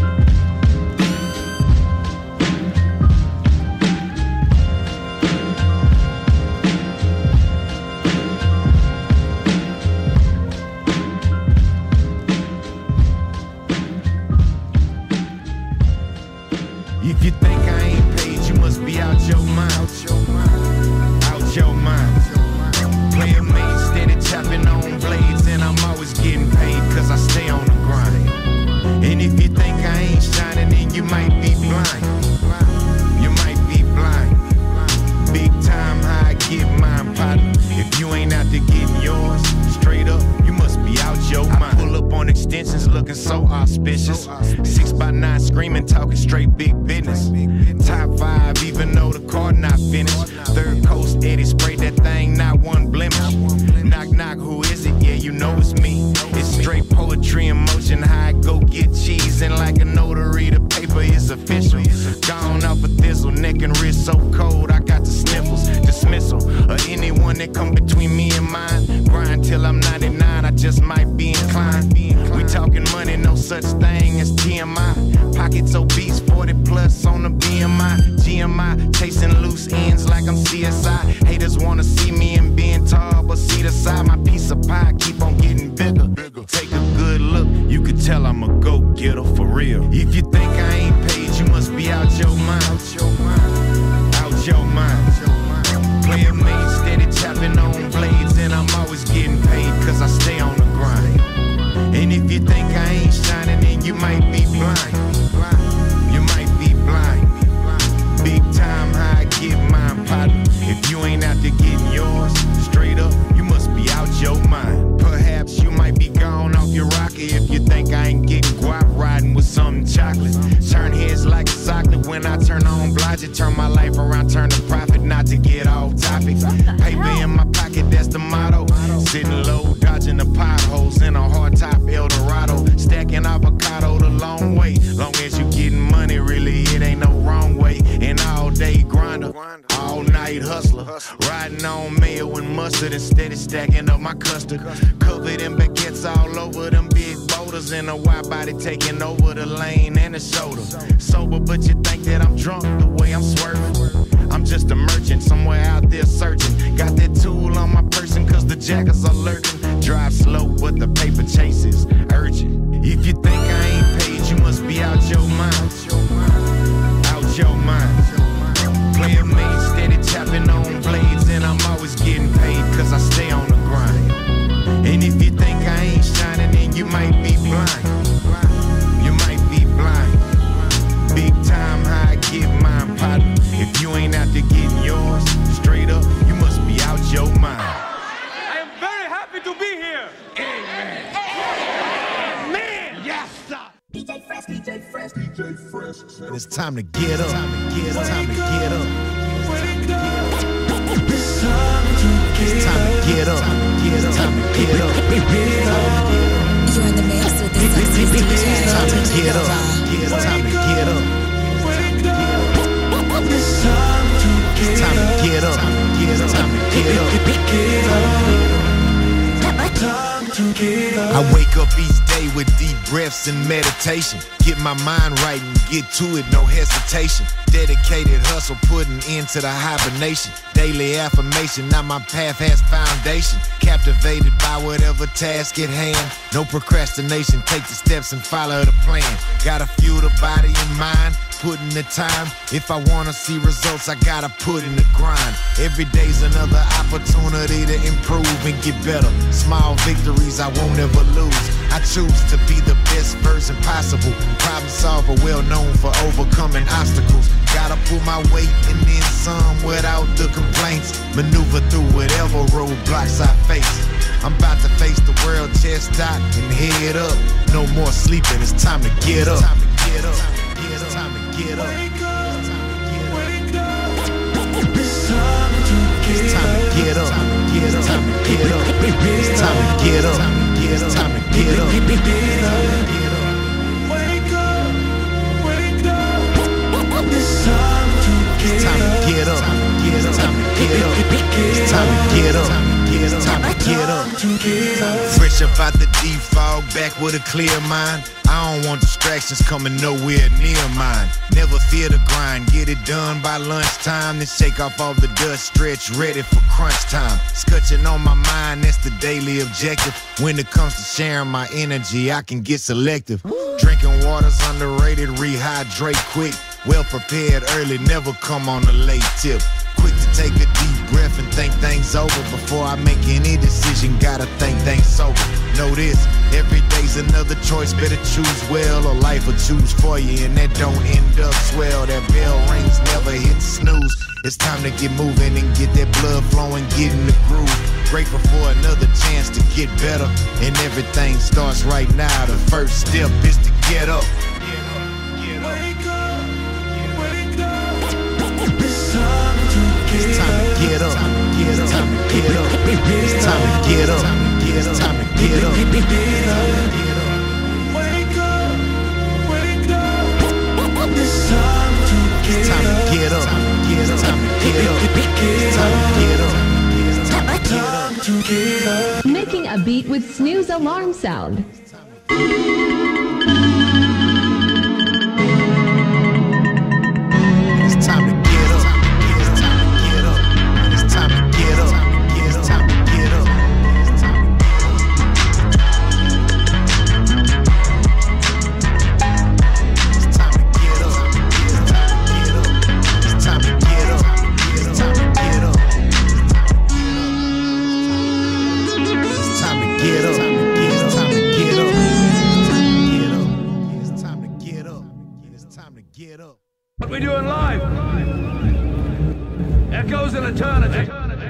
J: If you think I ain't paid, you must be out your mind. Out your mind. Player made steady chopping on blades, and I'm always getting paid cause I stay on the grind. And if you think I ain't shining, then you might be blind. You might be blind. Big time how I get mine, partner. If you ain't out there getting yours, straight up, you must be out your mind. I pull up on extensions looking so auspicious. Six by nine screaming, talking straight big business. Top five, even though the card not finished. Third coast, Eddie sprayed that thing, not one blemish. Knock, knock, who is it? Yeah, you know it's me. It's straight poetry in motion, how I go get cheese. And like a notary, the paper is official. Gone off a thistle, neck and wrist so cold, I got the sniffles. Dismissal of anyone that come between me and mine. Grind till I'm ninety-nine, I just might be inclined. We talking money, no such thing as T M I. Pockets obese, forty plus on the B M I. G M I, chasing loose ends like I'm C S I. Haters wanna see me in being tall, but see the side, my piece of pie keep on getting bigger. Take a good look, you could tell I'm a go-getter for real. If you think I ain't paid, you must be out your mind. Out your mind. Player made steady chopping on blades, and I'm always getting paid cause I stay on the grind. And if you think I ain't shining, then you might be blind. You might be blind. Big time how I get mine, partner. If you ain't out there getting yours, straight up, you must be out your mind. Perhaps you might be gone off your rocker if you think I ain't getting guap riding with something chocolate. Turn heads like a socket when I turn on Blodgett. Turn my life around, turn to profit, not to get off topic. Paper in my pocket, that's the motto. Sitting low, dodging the potholes in a hard top Eldorado. Stacking avocado the long way. Long as you getting money, really, it ain't no wrong way. An all day grinder, all night hustler. Riding on mayo and mustard and steady stacking up my custard. Covered in baguettes all over them big boulders. In a wide body taking over the lane and the shoulder. Sober, but you think that I'm drunk the way I'm swerving. I'm just a merchant somewhere out there searching. Got that tool on my person cause the jackers are lurking. Drive slow, but the paper chases urgent. If you think I ain't paid, you must be out your mind. Out your mind. Player made steady chopping on blades, and I'm always getting paid cause I stay on the grind. And if you think I ain't shining, then you might be blind. You might be blind. Big time how I get mine, partner. If you ain't out there getting yours, straight up, you must be out your mind.
I: I am very happy to be here. Amen. Man, yes, sir.
C: D J Fresh, D J Fresh, D J Fresh. And it's time to get up. It's time to get up. It's time to get up. It's time to get up. It's time to get up.
D: You're in the mix with the sexiest D J.
C: It's time
P: up each day with deep breaths and meditation. Get my mind right and get to it, no hesitation. Dedicated hustle, putting into the hibernation. Daily affirmation, now my path has foundation. Captivated by whatever task at hand. No procrastination, take the steps and follow the plan. Gotta fuel the body and mind, put in the time. If I wanna see results, I gotta put in the grind. Every day's another opportunity to improve and get better. Small victories I won't ever lose. I choose to be the best version possible. Problem solver, well known for overcoming obstacles. Gotta pull my weight and then some without the complaints. Maneuver through whatever roadblocks I face. I'm about to face the world chest out and head up. No more sleeping, it's time to get up. It's time to get up. It's time to get up. Wake up, wake up. It's time to get up. It's time to get up. It's time to get up. It's time to get up. Wake up, wake up. It's time to get up. It's time to get up. It's time to get up. It's time to get up. Fresh up out the deep, fall back with a clear mind. I don't want distractions coming nowhere near mine. Never fear the grind, get it done by lunchtime. Then shake off all the dust, stretch ready for crunch time. Scutching on my mind, that's the daily objective. When it comes to sharing my energy, I can get selective. Drinking water's underrated, rehydrate quick. Well prepared early, never come on a late tip. Quick to take a deep breath and think things over. Before I make any decision, gotta think things sober. Know this, every day's another choice. Better choose well or life will choose for you. And that don't end up swell. That bell rings, never hit snooze. It's time to get moving and get that blood flowing, get in the groove. Grateful for another chance to get better. And everything starts right now. The first step is to get up. Wake up, wake up. It's time to get up. It's time to get up. It's time to get up. It's time to get up. Wake up, wake up. It's time to get up. It's time to get up. It's time to get up. It's time to get up.
T: Making a beat with snooze alarm sound.
P: It's time to get up. It's time to get up. It's time to get up. It's time to get up. It's time to get up. It's time to get up. It's time to get up. It's time to get up. It's time to get up. It's time to get up. It's time to get up.
U: What we doing live? Echoes in eternity.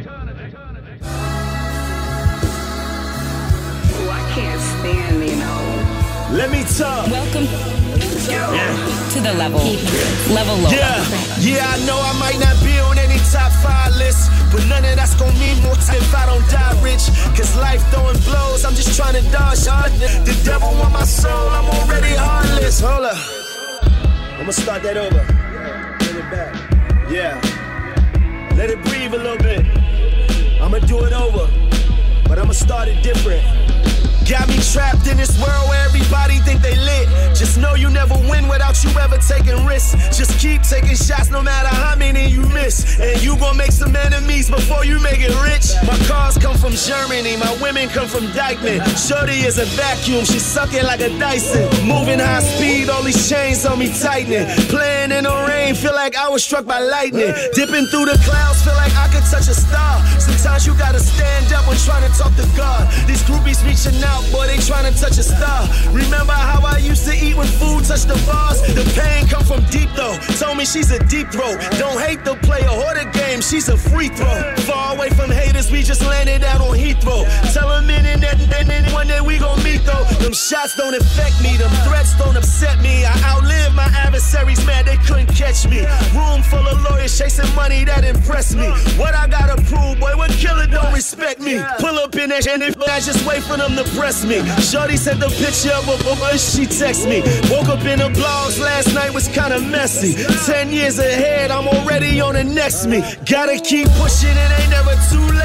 D: Oh, I can't stand, you know.
U: Let me talk.
D: Welcome
U: Yeah.
D: to the level. Level low.
J: Yeah, yeah, I know I might not be on any top five list, but none of that's gonna mean more if I don't die rich. Cause life throwing blows, I'm just trying to dodge hard. The devil want my soul, I'm already heartless. Hold up, I'ma start that over. Bring it back. Yeah, let it breathe a little bit. I'ma do it over, but I'ma start it different. Got me trapped in this world where everybody think they lit. Just know you never win without you ever taking risks. Just keep taking shots no matter how many you miss. And you gon' make some enemies before you make it rich. My cars come from Germany, my women come from Dykeman. Shorty is a vacuum, she sucking like a Dyson. Moving high speed, all these chains on me tightening. Playing in the rain, feel like I was struck by lightning. Dipping through the clouds, feel like I could touch a star. Sometimes you gotta stand up when trying to talk to God. These groupies reaching out, boy, they tryna touch a star. Remember how I used to eat when food touched the bars? The pain come from deep though. Told me she's a deep throat. Don't hate the player or the game, she's a free throw. Far away from haters, we just landed out on Heathrow. Tell them in and then, then, then one day we gon' meet though. Them shots don't affect me, them threats don't upset me. I outlived my adversaries, man, they couldn't catch me. Room full of lawyers chasing money that impressed me. What I gotta prove, boy, what killer don't respect me? Pull up in that and if I just wait for them to press me. Shorty sent the picture of a but she text me. Woke up in the blogs last night was kinda messy. Ten years ahead, I'm already on the next me. Gotta keep pushing, it ain't never too late.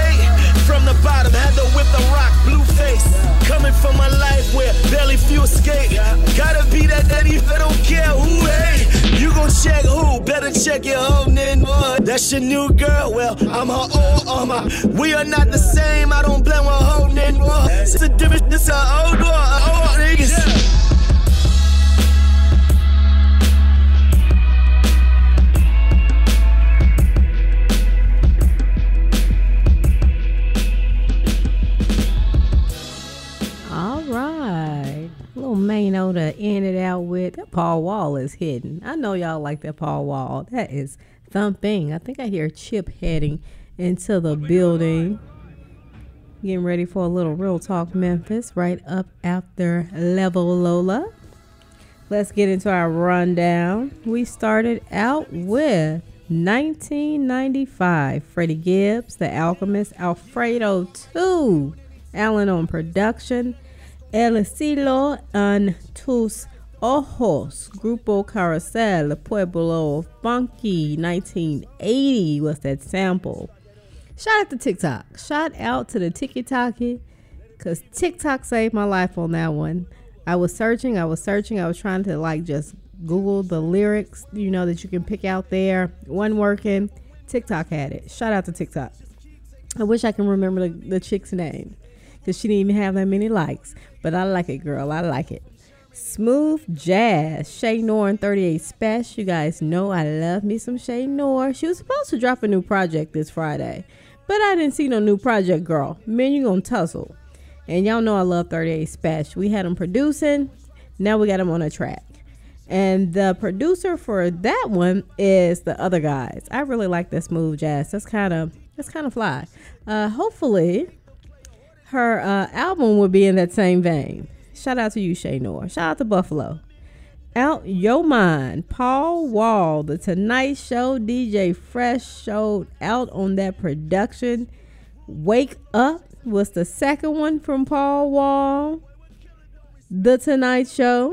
A: From the bottom, had to whip the rock, blue face. Coming from a life where barely few escape. Gotta be that daddy, I don't care who, hey. You gon' check who, better check your own name. That's your new girl, well, I'm her old armor. We are not the same, I don't blame her whole name. It's a different, it's a old war, old niggas.
B: All right. Little Mano to end it out with. That Paul Wall is hidden. I know y'all like that Paul Wall. That is thumping. I think I hear Chip heading into the building. Getting ready for a little Real Talk Memphis right up after Level Lola. Let's get into our rundown. We started out with nineteen ninety-five. Freddie Gibbs, The Alchemist, Alfredo two. Allen on production. El Cielo en tus ojos. Grupo Caracel, Pueblo Funky. nineteen eighty was that sample. Shout out to TikTok. Shout out to the Tiki-Taki, because TikTok saved my life on that one. I was searching, I was searching, I was trying to like just Google the lyrics, you know, that you can pick out there. One working. TikTok had it. Shout out to TikTok. I wish I can remember the, the chick's name, because she didn't even have that many likes. But I like it, girl. I like it. Smooth Jazz. Shay Noor and thirty-eight Special. You guys know I love me some Shay Noor. She was supposed to drop a new project this Friday, but I didn't see no new project, girl. Man, you gonna tussle. And y'all know I love thirty-eight Special. We had them producing. Now we got them on a track. And the producer for that one is the other guys. I really like that Smooth Jazz. That's kind of that's kind of fly. Uh, hopefully, her uh, album will be in that same vein. Shout out to you, Shay Noor. Shout out to Buffalo. Out Your Mind. Paul Wall, The Tonight Show. D J Fresh showed out on that production. Wake Up was the second one from Paul Wall. The Tonight Show.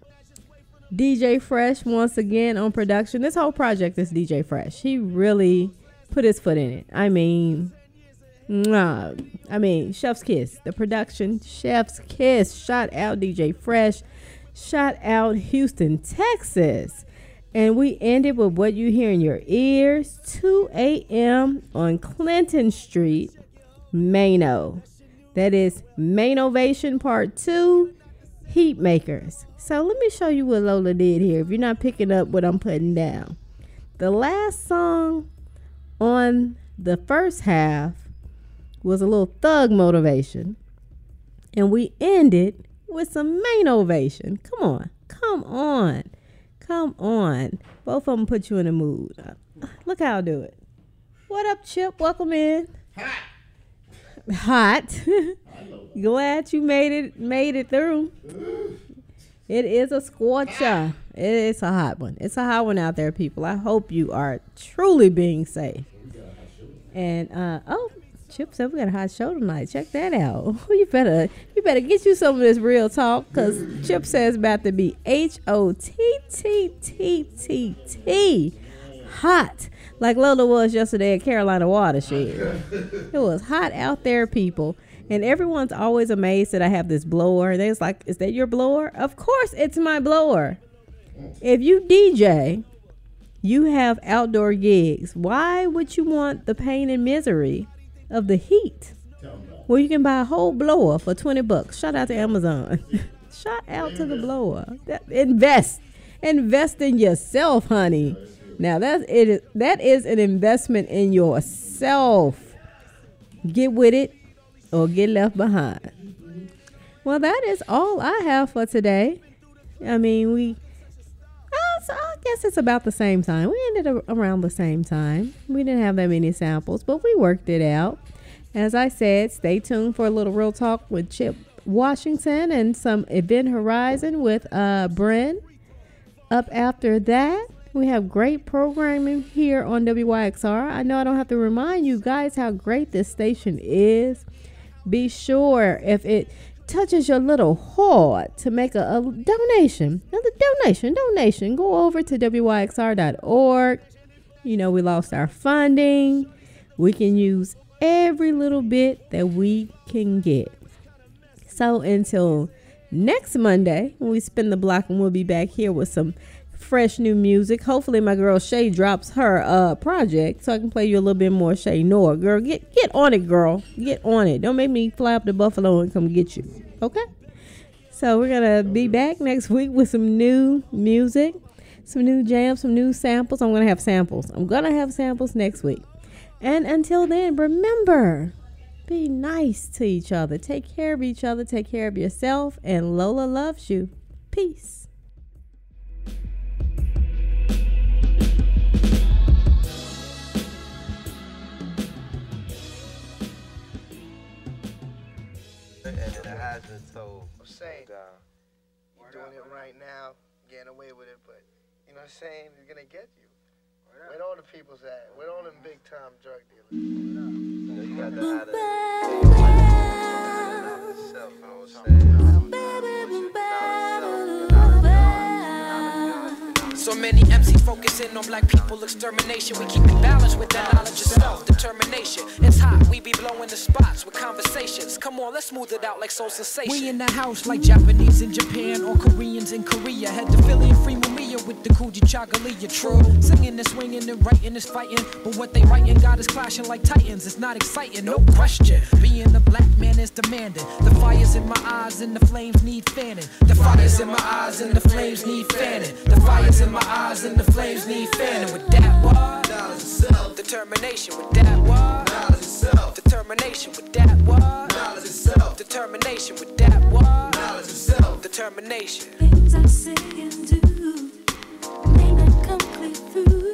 B: D J Fresh once again on production. This whole project is D J Fresh. He really put his foot in it. I mean... Nah, I mean, Chef's Kiss, the production, Chef's Kiss. Shout out D J Fresh. Shout out Houston, Texas. And we ended with What You Hear in Your Ears, two a.m. on Clinton Street, Mano. That is Manovation Part two, Heat Makers. So let me show you what Lola did here, if you're not picking up what I'm putting down. The last song on the first half was a little Thug Motivation, and we ended with some Manovation. Come on, come on, come on. Both of them put you in the mood. Uh, look how I do it. What up, Chip? Welcome in. Hot. Hot. Glad you made it. Made it through. It is a scorcher. It's a hot one. It's a hot one out there, people. I hope you are truly being safe. And uh oh. Chip said we got a hot show tonight. Check that out. You better you better get you some of this real talk, because Chip says about to be H O T T T T T hot, like Lola was yesterday at Carolina Watershed. It was hot out there, people. And everyone's always amazed that I have this blower. They're like, is that your blower? Of course it's my blower. If you D J, you have outdoor gigs. Why would you want the pain and misery of the heat? Well, you can buy a whole blower for twenty bucks. Shout out to Amazon. Shout out to the blower. That, invest. Invest in yourself, honey. Now, that's, it is, that is an investment in yourself. Get with it or get left behind. Well, that is all I have for today. I mean, we... Uh, so I guess it's about the same time. We ended up around the same time. We didn't have that many samples, but we worked it out. As I said, stay tuned for a little Real Talk with Chip Washington and some Event Horizon with uh, Bren. Up after that, we have great programming here on W Y X R. I know I don't have to remind you guys how great this station is. Be sure, if it touches your little heart, to make a, a donation. Another donation, donation. Go over to W Y X R dot org. You know, we lost our funding. We can use every little bit that we can get. So until next Monday, when we spin the block, and we'll be back here with some fresh new music. Hopefully my girl Shay drops her uh project so I can play you a little bit more Shay Noah. Girl, get get on it, girl. Get on it. Don't make me fly up to Buffalo and come get you. Okay? So we're gonna be back next week with some new music, some new jams, some new samples. I'm gonna have samples. I'm gonna have samples next week. And until then, remember, be nice to each other. Take care of each other. Take care of yourself. And Lola loves you. Peace.
G: And it hasn't, so
V: I'm saying, you're doing it right now, getting away with it, but you know what I'm saying? It's gonna get you. Where all the people's at? Where all them big time drug dealers?
G: you know, you got to have that yourself, you know what I'm saying?
W: So many M Cs focusing on black people extermination. We keep it balanced with that knowledge of self, determination. It's hot, we be blowing the spots with conversations. Come on, let's smooth it out like soul sensation. We in the house like Japanese in Japan or Koreans in Korea. Head to Philly and free Mamiya with the Coogee Chagalia. True, singing and swinging and writing is fighting, but what they writing got us clashing like titans. It's not exciting, no question. Being a black man is demanding. The fire's in my eyes and the flames need fanning. The fire's in my eyes and the flames need fanning. The fire's in my eyes and the flames need fanning. With that what? Knowledge of self. Determination. With that what? Knowledge of self. Determination. With that what? Knowledge of self. Determination. With that what? Knowledge of self. Determination.
X: Things I say and do may not come clear through.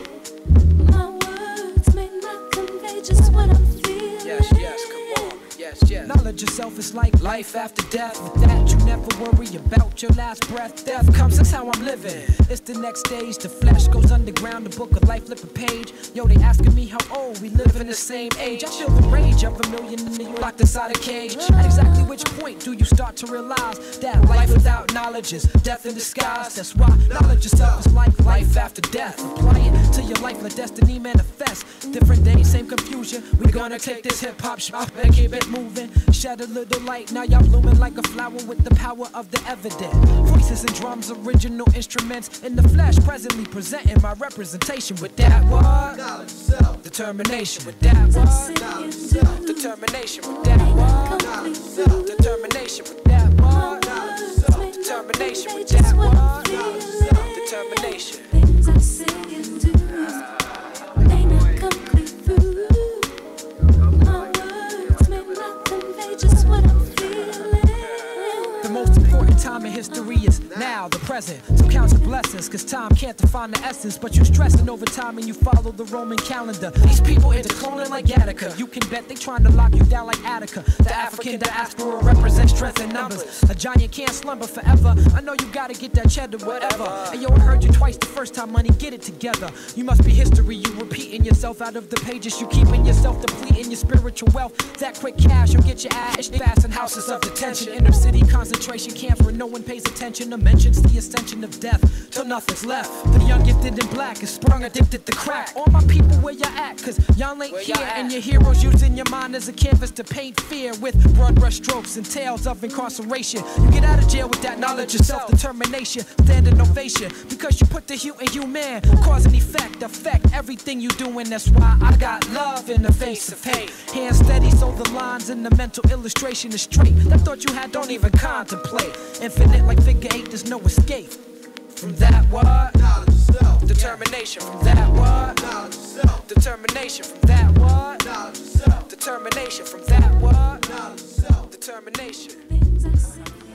X: My words may not convey just what I'm feeling.
W: Yes, yes, come on. Yes, yes. Knowledge of self is like life after death. With that, you never worry about your last breath. Death comes, that's how I'm living. It's the next stage. The flesh goes underground. The book of life, flip a page. Yo, they asking me how old. We live in the same age. I feel the rage of a million in you locked inside a cage. At exactly which point do you start to realize that life without knowledge is death in disguise? That's why knowledge of self is like life after death. Apply it to your life, let destiny manifest. Different days, same confusion. We gonna take this hip hop shop and keep it moving. Shed a little light, now y'all blooming like a flower with the power of the evident. Voices and drums, original instruments in the flesh, presently presenting my representation. With that what? Knowledge of self. Determination. With that what? Knowledge of self. Determination. With that what? Knowledge of self. Determination. With that what? Knowledge of self. Determination. With that what? Knowledge of self. Determination.
X: Things I say and do may not come clear through. My words may not convey just what I'm feeling.
W: The most important time in history is now, the present. So count your blessings, cause time can't define the essence. But you stressing over time and you follow the Roman calendar. These people into cloning like Attica. You can bet they trying to lock you down like Attica. The African diaspora represents strength in numbers. A giant can't slumber forever. I know you gotta get that cheddar, whatever. And yo, I heard you twice the first time, money, get it together. You must be history, you repeating yourself out of the pages. You keeping yourself depleting your spiritual wealth. That quick cash, you'll get your ass fast in houses of detention. Inner city concentration camps where no one pays attention or mentions the ascension of death till nothing's left. The young gifted and black is sprung addicted to crack. All my people where you at, cause y'all ain't here. And your heroes using your mind as a canvas to paint fear with broad brush strokes and tales of incarceration. You get out of jail with that knowledge of self-determination, standing ovation, because you put the hue in human, cause and effect, affect everything you doing. That's why I got love in the face of hate. Hands steady so the lines in the mental illustration is straight. That thought you had don't even contemplate. Infinite like figure eight, there's no escape. From that what? Knowledge of self. Determination. From that what? Knowledge of self. Determination. From that what? Knowledge of self. Determination. From that what? Knowledge of self. Determination.
X: Things I say.